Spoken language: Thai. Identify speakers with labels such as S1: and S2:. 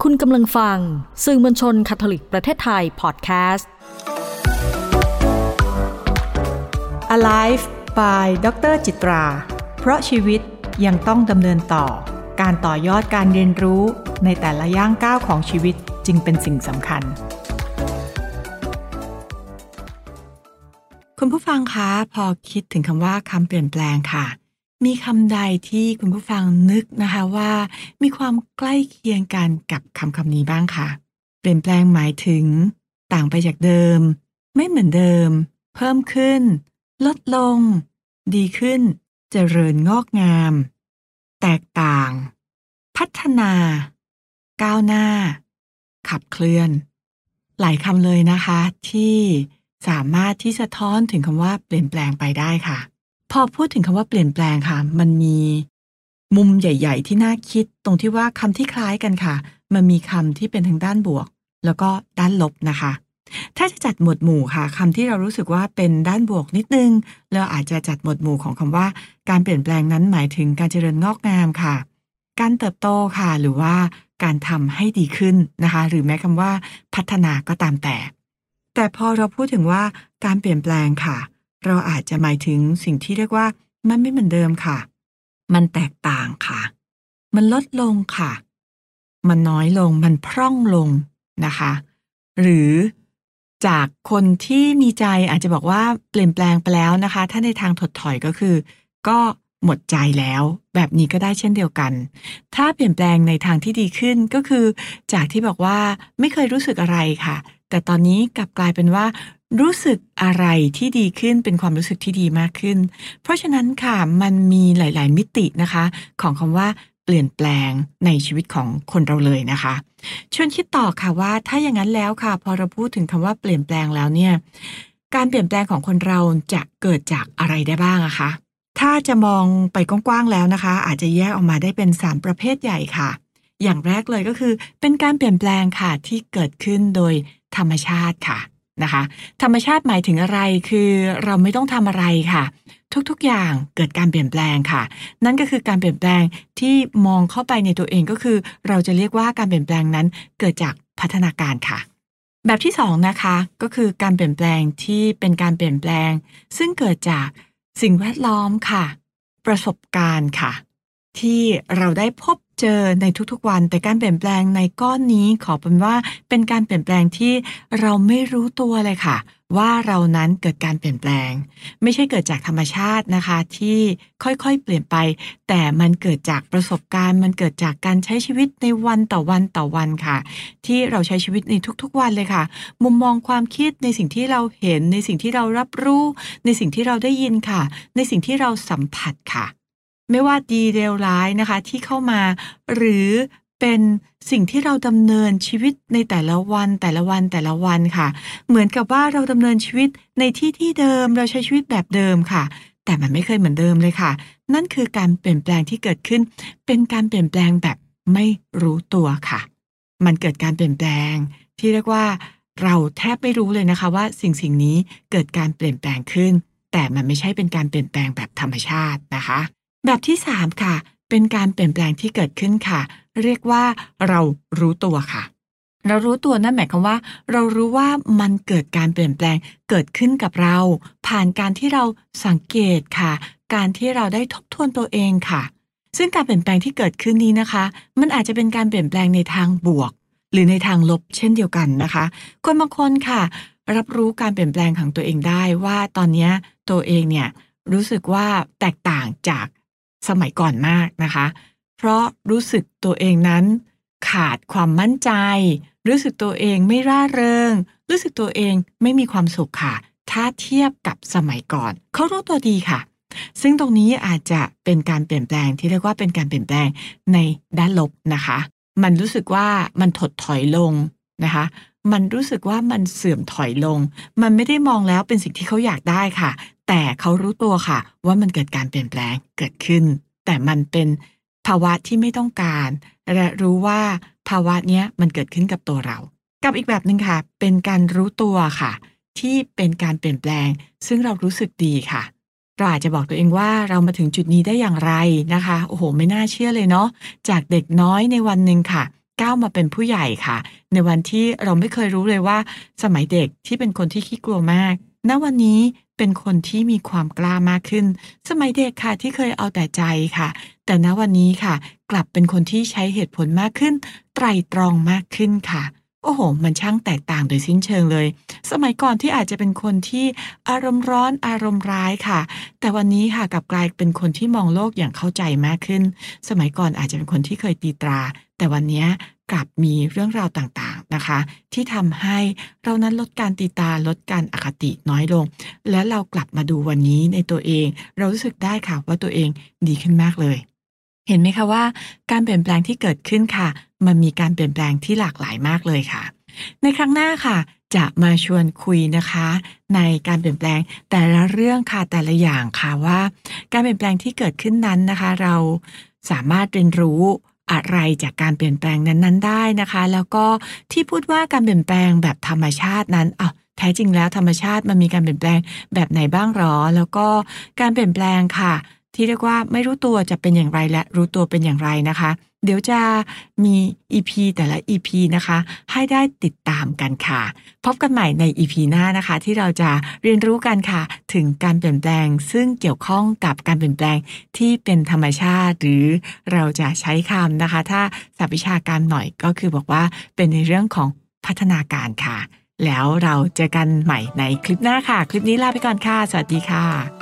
S1: คุณกำลังฟังสื่อมวลชนคาทอลิกประเทศไทยพอดแคสต์
S2: Alive by ดร.จิตรา เพราะชีวิตยังต้องดำเนินต่อการต่อยอดการเรียนรู้ในแต่ละย่างก้าวของชีวิตจึงเป็นสิ่งสำคัญคุณผู้ฟังคะพอคิดถึงคำว่าคำเปลี่ยนแปลงค่ะมีคำใดที่คุณผู้ฟังนึกนะคะว่ามีความใกล้เคียงกันกับคำนี้บ้างคะเปลี่ยนแปลงหมายถึงต่างไปจากเดิมไม่เหมือนเดิมเพิ่มขึ้นลดลงดีขึ้นเจริญงอกงามแตกต่างพัฒนาก้าวหน้าขับเคลื่อนหลายคำเลยนะคะที่สามารถที่สะท้อนถึงคำว่าเปลี่ยนแปลงไปได้ค่ะพอพูดถึงคำว่าเปลี่ยนแปลงค่ะมันมีมุมใหญ่ๆที่น่าคิดตรงที่ว่าคำที่คล้ายกันค่ะมันมีคำที่เป็นทางด้านบวกแล้วก็ด้านลบนะคะถ้าจะจัดหมวดหมู่ค่ะคำที่เรารู้สึกว่าเป็นด้านบวกนิดนึงเราอาจจะจัดหมวดหมู่ของคำว่าการเปลี่ยนแปลงนั้นหมายถึงการเจริญงอกงามค่ะการเติบโตค่ะหรือว่าการทำให้ดีขึ้นนะคะหรือแม้คำว่าพัฒนาก็ตามแต่พอเราพูดถึงว่าการเปลี่ยนแปลงค่ะเราอาจจะหมายถึงสิ่งที่เรียกว่ามันไม่เหมือนเดิมค่ะมันแตกต่างค่ะมันลดลงค่ะมันน้อยลงมันพร่องลงนะคะหรือจากคนที่มีใจอาจจะบอกว่าเปลี่ยนแปลงไปแล้วนะคะถ้าในทางถดถอยก็คือก็หมดใจแล้วแบบนี้ก็ได้เช่นเดียวกันถ้าเปลี่ยนแปลงในทางที่ดีขึ้นก็คือจากที่บอกว่าไม่เคยรู้สึกอะไรค่ะแต่ตอนนี้กลับกลายเป็นว่ารู้สึกอะไรที่ดีขึ้นเป็นความรู้สึกที่ดีมากขึ้นเพราะฉะนั้นค่ะมันมีหลายๆมิตินะคะของคำว่าเปลี่ยนแปลงในชีวิตของคนเราเลยนะคะชวนคิดต่อค่ะว่าถ้าอย่างนั้นแล้วค่ะพอเราพูดถึงคำว่าเปลี่ยนแปลงแล้วเนี่ยการเปลี่ยนแปลงของคนเราจะเกิดจากอะไรได้บ้างอะคะถ้าจะมองไปกว้างๆแล้วนะคะอาจจะแยกออกมาได้เป็น3ประเภทใหญ่ค่ะอย่างแรกเลยก็คือเป็นการเปลี่ยนแปลงค่ะที่เกิดขึ้นโดยธรรมชาติค่ะนะคะธรรมชาติหมายถึงอะไรคือเราไม่ต้องทำอะไรค่ะทุกๆอย่างเกิดการเปลี่ยนแปลงค่ะนั่นก็คือการเปลี่ยนแปลงที่มองเข้าไปในตัวเองก็คือเราจะเรียกว่าการเปลี่ยนแปลงนั้นเกิดจากพัฒนาการค่ะแบบที่2นะคะก็คือการเปลี่ยนแปลงที่เป็นการเปลี่ยนแปลงซึ่งเกิดจากสิ่งแวดล้อมค่ะประสบการณ์ค่ะที่เราได้พบเจอในทุกๆวันแต่การเปลี่ยนแปลงในก้อนนี้ขอเป็นว่าเป็นการเปลี่ยนแปลงที่เราไม่รู้ตัวเลยค่ะว่าเรานั้นเกิดการเปลี่ยนแปลงไม่ใช่เกิดจากธรรมชาตินะคะที่ค่อยๆเปลี่ยนไปแต่มันเกิดจากประสบการณ์มันเกิดจากการใช้ชีวิตในวันต่อวันต่อวันค่ะที่เราใช้ชีวิตในทุกๆวันเลยค่ะมุมมองความคิดในสิ่งที่เราเห็นในสิ่งที่เรารับรู้ในสิ่งที่เราได้ยินค่ะในสิ่งที่เราสัมผัสค่ะไม่ว่าดีเลวร้ายนะคะที่เข้ามาหรือเป็นสิ่งที่เราดำเนินชีวิตในแต่ละวันค่ะเหมือนกับว่าเราดำเนินชีวิตในที่เดิมเราใช้ชีวิตแบบเดิมค่ะแต่มันไม่เคยเหมือนเดิมเลยค่ะนั่นคือการเปลี่ยนแปลงที่เกิดขึ้นเป็นการเปลี่ยนแปลงแบบไม่รู้ตัวค่ะมันเกิดการเปลี่ยนแปลงที่เรียกว่าเราแทบไม่รู้เลยนะคะว่าสิ่งนี้เกิดการเปลี่ยนแปลงขึ้นแต่มันไม่ใช่เป็นการเปลี่ยนแปลงแบบธรรมชาตินะคะแบบที่3ค่ะเป็นการเปลี่ยนแปลงที่เกิดขึ้นค่ะเรียกว่าเรารู้ตัวค่ะเรารู้ตัวนั่นหมายความว่าเรารู้ว่ามันเกิดการเปลี่ยนแปลงเกิดขึ้นกับเราผ่านการที่เราสังเกตค่ะการที่เราได้ทบทวนตัวเองค่ะซึ่งการเปลี่ยนแปลงที่เกิดขึ้นนี้นะคะมันอาจจะเป็นการเปลี่ยนแปลงในทางบวกหรือในทางลบเช่นเดียวกันนะคะคนบางคนค่ะรับรู้การเปลี่ยนแปลงของตัวเองได้ว่าตอนนี้ตัวเองเนี่ยรู้สึกว่าแตกต่างจากสมัยก่อนมากนะคะเพราะรู้สึกตัวเองนั้นขาดความมั่นใจรู้สึกตัวเองไม่ร่าเริงรู้สึกตัวเองไม่มีความสุขค่ะถ้าเทียบกับสมัยก่อนเขารู้ตัวดีค่ะซึ่งตรงนี้อาจจะเป็นการเปลี่ยนแปลงที่เรียกว่าเป็นการเปลี่ยนแปลงในด้านลบนะคะมันรู้สึกว่ามันถดถอยลงนะคะมันรู้สึกว่ามันเสื่อมถอยลงมันไม่ได้มองแล้วเป็นสิ่งที่เขาอยากได้ค่ะแต่เขารู้ตัวค่ะว่ามันเกิดการเปลี่ยนแปลงเกิดขึ้นแต่มันเป็นภาวะที่ไม่ต้องการและรู้ว่าภาวะเนี้ยมันเกิดขึ้นกับตัวเรากับอีกแบบนึงค่ะเป็นการรู้ตัวค่ะที่เป็นการเปลี่ยนแปลงซึ่งเรารู้สึกดีค่ะเราอาจจะบอกตัวเองว่าเรามาถึงจุดนี้ได้อย่างไรนะคะโอ้โหไม่น่าเชื่อเลยเนาะจากเด็กน้อยในวันนึงค่ะก้าวมาเป็นผู้ใหญ่ค่ะในวันที่เราไม่เคยรู้เลยว่าสมัยเด็กที่เป็นคนที่ขี้กลัวมากณวันนี้เป็นคนที่มีความกล้ามากขึ้นสมัยเด็กค่ะที่เคยเอาแต่ใจค่ะแต่ณวันนี้ค่ะกลับเป็นคนที่ใช้เหตุผลมากขึ้นไตร่ตรองมากขึ้นค่ะโอ้โฮมันช่างแตกต่างโดยสิ้นเชิงเลยสมัยก่อนที่อาจจะเป็นคนที่อารมณ์ร้อนอารมณ์ร้ายค่ะแต่วันนี้ค่ะกลับกลายเป็นคนที่มองโลกอย่างเข้าใจมากขึ้นสมัยก่อนอาจจะเป็นคนที่เคยตีตราแต่วันเนี้ยกลับมีเรื่องราวต่างๆนะคะที่ทำให้เรานั้นลดการตีตราลดการอคติน้อยลงและเรากลับมาดูวันนี้ในตัวเองเรารู้สึกได้ค่ะว่าตัวเองดีขึ้นมากเลยเห็นไหมคะว่าการเปลี่ยนแปลงที่เกิดขึ้นค่ะมันมีการเปลี่ยนแปลงที่หลากหลายมากเลยค่ะในครั้งหน้าค่ะจะมาชวนคุยนะคะในการเปลี่ยนแปลงแต่ละเรื่องค่ะแต่ละอย่างค่ะว่าการเปลี่ยนแปลงที่เกิดขึ้นนั้นนะคะเราสามารถเรียนรู้อะไรจากการเปลี่ยนแปลงนั้นๆได้นะคะแล้วก็ที่พูดว่าการเปลี่ยนแปลงแบบธรรมชาตินั้นอ้าวแท้จริงแล้วธรรมชาติมันมีการเปลี่ยนแปลงแบบไหนบ้างหรอแล้วก็การเปลี่ยนแปลงค่ะที่เรียกว่าไม่รู้ตัวจะเป็นอย่างไรและรู้ตัวเป็นอย่างไรนะคะเดี๋ยวจะมี EP แต่ละ EP นะคะให้ได้ติดตามกันค่ะพบกันใหม่ใน EP หน้านะคะที่เราจะเรียนรู้กันค่ะถึงการเปลี่ยนแปลงซึ่งเกี่ยวข้องกับการเปลี่ยนแปลงที่เป็นธรรมชาติหรือเราจะใช้คำนะคะถ้าศัพท์วิชาการหน่อยก็คือบอกว่าเป็นในเรื่องของพัฒนาการค่ะแล้วเราเจอกันใหม่ในคลิปหน้าค่ะคลิปนี้ลาไปก่อนค่ะสวัสดีค่ะ